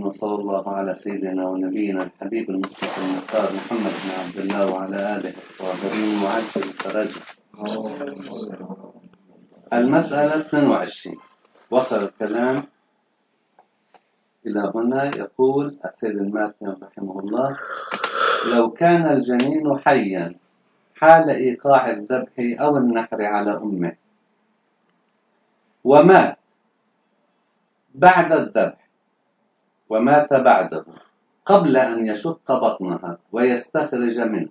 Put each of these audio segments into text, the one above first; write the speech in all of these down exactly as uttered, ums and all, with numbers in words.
وصلى الله على سيدنا ونبينا الحبيب المصطفى المختار محمد بن عبد الله وعلى آله الطاهرين وعجل الفرج. المسألة اثنين وعشرين. وصل الكلام إلى هنا. يقول السيد الماتن رحمه الله: لو كان الجنين حيا حال إيقاع الذبح أو النحر على أمه ومات بعد الذبح ومات بعده قبل أن يشق بطنها ويستخرج منه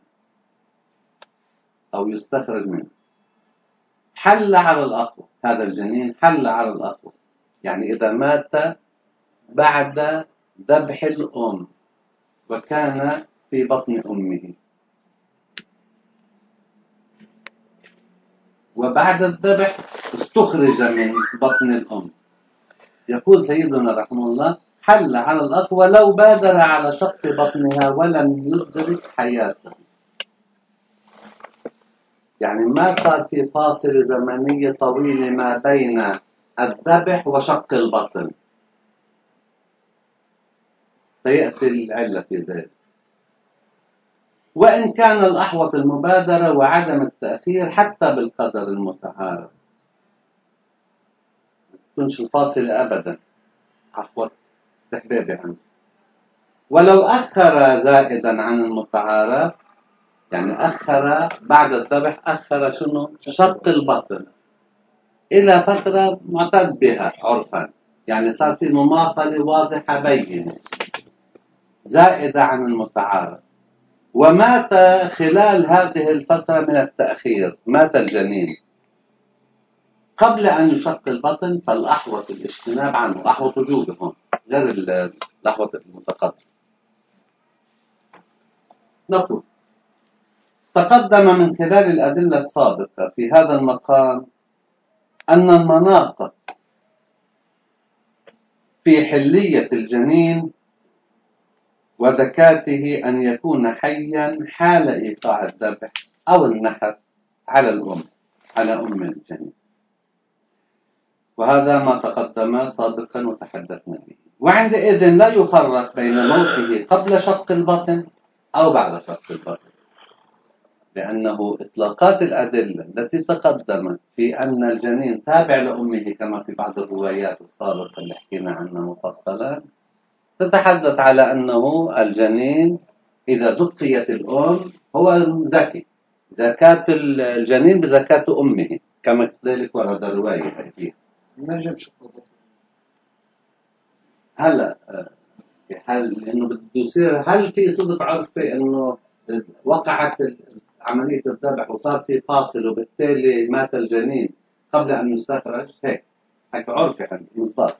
أو يستخرج منه، حل على الأقوى. هذا الجنين حل على الأقوى، يعني إذا مات بعد ذبح الأم وكان في بطن أمه وبعد الذبح استخرج من بطن الأم، يقول سيدنا رحمه الله: حل على الأقوى لو بادر على شق بطنها ولم يدرك حياته. يعني ما صار في فاصل زمني طويل ما بين الذبح وشق البطن. سيأتي العلة في ذلك. وإن كان الأحوط المبادرة وعدم التأخير حتى بالقدر المتعارف، ما تكونش الفاصلة أبدا، أحوط استحبابي عنه. ولو أخر زائدا عن المتعارف، يعني أخر بعد الذبح، أخر شنو؟ شق البطن إلى فترة معتد بها عرفا، يعني صار في مماطلة واضحة بينة زائدة عن المتعارف، ومات خلال هذه الفترة من التأخير، مات الجنين قبل أن يشق البطن، فالأحوط الاجتناب عنه، أحوط وجوبهم غير الأحوط المتقدم. نقول: تقدم من خلال الأدلة السابقة في هذا المقام أن المناط في حلية الجنين وذكاته أن يكون حيا حال إيقاع الذبح أو النحر على الأم، على أم الجنين، وهذا ما تقدم سابقا وتحدثنا به. وعندئذ لا يفرق بين موته قبل شق البطن أو بعد شق البطن، لأنه إطلاقات الأدلة التي تقدمت في أن الجنين تابع لأمه كما في بعض الروايات السابقة اللي حكينا عنها مفصلا، تتحدث على أنه الجنين إذا دقيت الأم هو زكي، زكاة الجنين بزكاة أمه كما كذلك ورد الرواية فيها. ما جابش هلا هل انه بده يصير، هل في صدق عرف انه وقعت عمليه الذبح وصار في فاصل وبالتالي مات الجنين قبل ان يستخرج؟ هيك هيك عرفي عند مصداق.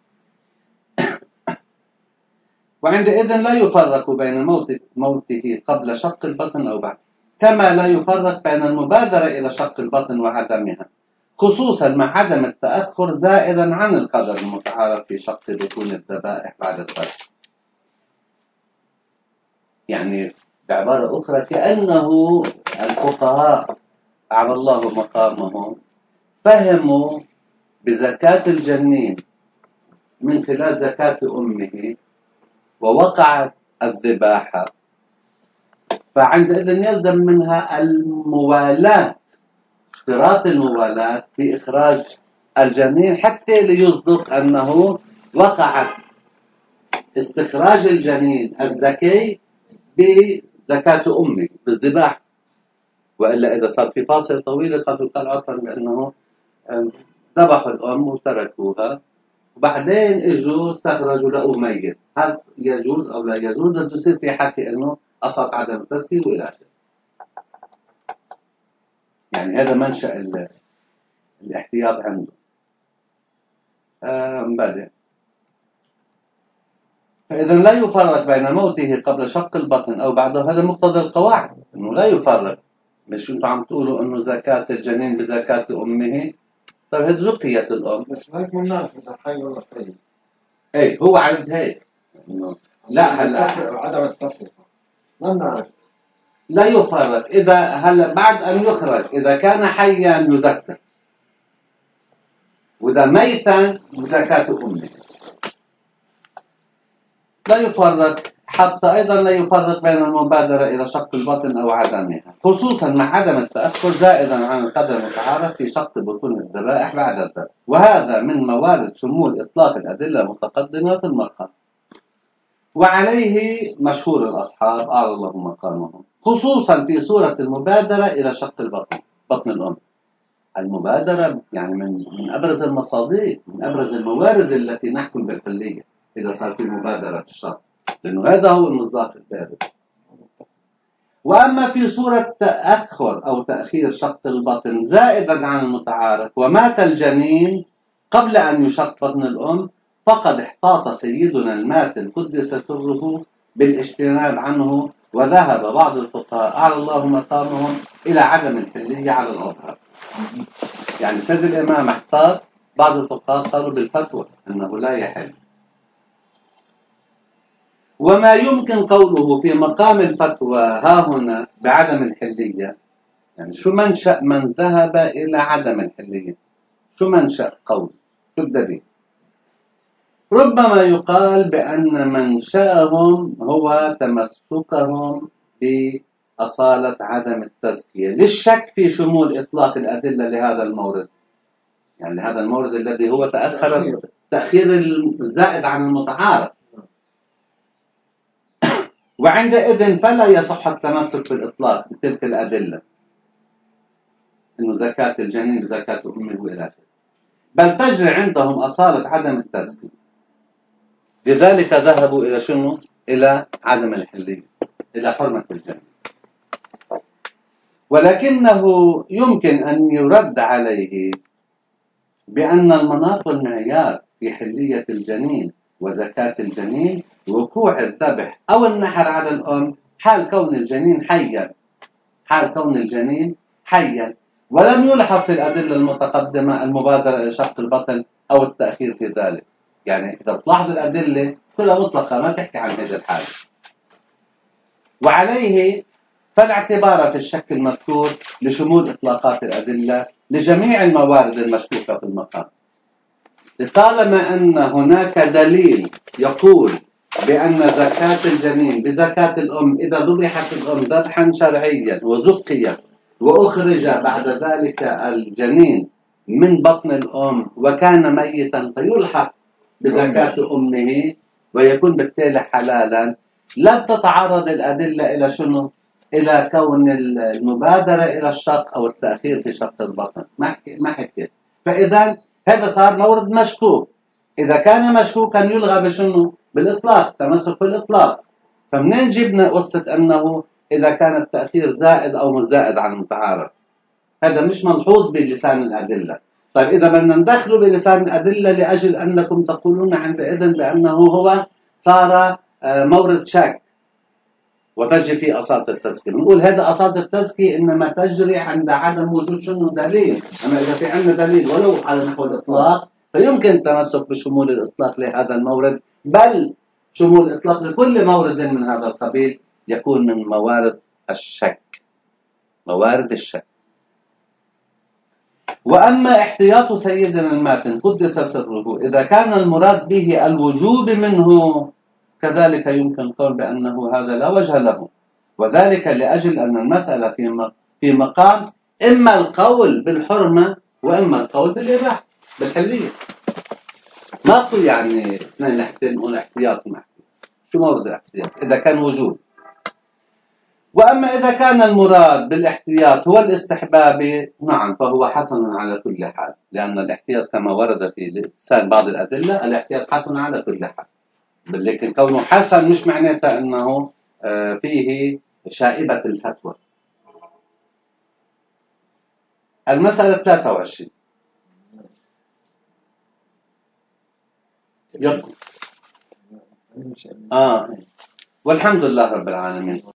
وعندئذ لا يفرق بين موت موته قبل شق البطن او بعد، كما لا يفرق بين المبادره الى شق البطن وعدمها، خصوصا مع عدم التأخر زائدا عن القدر المتعارف في شق بطون الذبائح بعد الذبح. يعني بعبارة أخرى كأنه الفقهاء أعلى الله مقامهم فهموا بزكاة الجنين من خلال زكاة أمه ووقعت الذباحة، فعندئذ يلزم منها الموالاة، اشتراط الموالاة في إخراج الجنين حتى ليصدق أنه وقعت استخراج الجنين الزكي بزكاة أمه بالذباح. وإلا إذا صار في فاصل طويل قد يقال عرفا بأنه ذبحوا الأم وتركوها وبعدين إجوا استخرجوا له ميت، هل يجوز أو لا يجوز؟ بده يصير في حكي أنه أصل عدم التسكين وإلى آخره. يعني هذا منشأ الاحتياط عنده. آه بعدين فإذا لا يفرق بين موته قبل شق البطن أو بعده، هذا مقتضى القواعد إنه لا يفرق. مش أنتم عم تقولوا إنه زكاة الجنين بزكاة أمه؟ طيب هذه زكية الأم، بس ما يكون نعرف إذا حي ولا حي. إيه هو عند هيك إنه لا هلا عدم التفرقة ما بنعرف. لا يفرق إذا هلا بعد أن يخرج إذا كان حيا يزكى، وإذا ميتا زكاة أمه. لا يفرق، حتى أيضا لا يفرق بين المبادرة إلى شق البطن أو عدمها، خصوصا مع عدم التأخر زائدا عن القدر المتعارف في شق بطون الذبائح بعد الذبح، وهذا من موارد شمول إطلاق الأدلة المتقدمة في المقام. وعليه مشهور الأصحاب أعلى الله مقامهم، خصوصا في صورة المبادرة إلى شق البطن، بطن الأم. المبادرة يعني من من أبرز المصادق، من أبرز الموارد التي نحكم بالحلية إذا صار في مبادرة الشق، لأنه هذا هو المصداق الثالث. وأما في صورة تأخر أو تأخير شق البطن زائدا عن المتعارف ومات الجنين قبل أن يشق بطن الأم، فقد احتاط سيدنا الماتن قدس سره بالاجتناب عنه، وذهب بعض الفقهاء أعلى الله مقامهم إلى عدم الحلية على الأظهر. يعني سيد الإمام احتاط، بعض الفقهاء قالوا بالفتوى أنه لا يحل. وما يمكن قوله في مقام الفتوى ها هنا بعدم الحلية، يعني شو منشأ من ذهب إلى عدم الحلية؟ شو منشأ قول؟ شو الدليل؟ ربما يقال بأن منشأهم هو تمسكهم بأصالة عدم التزكية للشك في شمول إطلاق الأدلة لهذا المورد، يعني هذا المورد الذي هو تأخر تأخير الزائد عن المتعارف. وعندئذ فلا يصح التمسك بالإطلاق بتلك الأدلة، إنه زكاة الجنين بزكاة أمه وإلى آخره، بل تجري عندهم أصالة عدم التزكية. لذلك ذهبوا إلى شنو؟ إلى عدم الحلية، إلى حرمة الجنين. ولكنه يمكن أن يرد عليه بأن المناط والمعيار في حلية الجنين وزكاة الجنين وقوع الذبح أو النحر على الأم حال كون الجنين حيا، حال كون الجنين حيا، ولم يلحظ في الأدلة المتقدمة المبادرة إلى شق البطن أو التأخير في ذلك. يعني إذا تلاحظ الأدلة كلها مطلقة، ما تحكي عن هذا الحال. وعليه فلا اعتبار في الشك المذكور لشمول إطلاقات الأدلة لجميع الموارد المشكوكة في المقام، لطالما أن هناك دليل يقول بأن زكاة الجنين بزكاة الأم إذا ذبحت الأم ذبحا شرعيا وزكيا وأخرج بعد ذلك الجنين من بطن الأم وكان ميتا فيلحق بزكاة أمه ويكون بالتالي حلالا، لا تتعرض الأدلة إلى شنو؟ إلى كون المبادرة إلى الشق أو التأخير في شق البطن، ما حكيت. فإذا هذا صار مورد مشكوك، إذا كان مشكوكا يلغى بشنو؟ بالإطلاق، تمسك بالإطلاق. فمنين جبنا قصة أنه إذا كان التأخير زائد أو مش زائد عن المتعارف؟ هذا مش ملحوظ بلسان الأدلة. طيب إذا بدنا ندخله بلسان الأدلة لأجل أنكم تقولون عندئذ بأنه هو صار مورد شك وتجري في أصالة التزكية، نقول هذا أصالة التزكية إنما تجري عند عدم وجود شنو دليل. أما إذا في عندنا دليل ولو على نحو الإطلاق فيمكن التمسك بشمول الإطلاق لهذا المورد، بل شمول الإطلاق لكل مورد من هذا القبيل يكون من موارد الشك، موارد الشك. وأما احتياط سيدنا الماتن قدس سره إذا كان المراد به الوجوب منه، كذلك يمكن القول بأنه هذا لا وجه له، وذلك لأجل أن المسألة في مقام إما القول بالحرمة وإما القول بالإباحة بالحلية. ماكو يعني اثنين نحتل نقول احتياط وما احتياط. شو مورد الاحتياط؟ إذا كان وجوب. وأما إذا كان المراد بالاحتياط هو الاستحبابي، نعم فهو حسن على كل حال، لأن الاحتياط كما ورد في لسان بعض الأدلة الاحتياط حسن على كل حال، لكن كونه حسن مش معناته أنه فيه شائبة الفتوى. المسألة ثلاثة وعشرين يقول آه والحمد لله رب العالمين.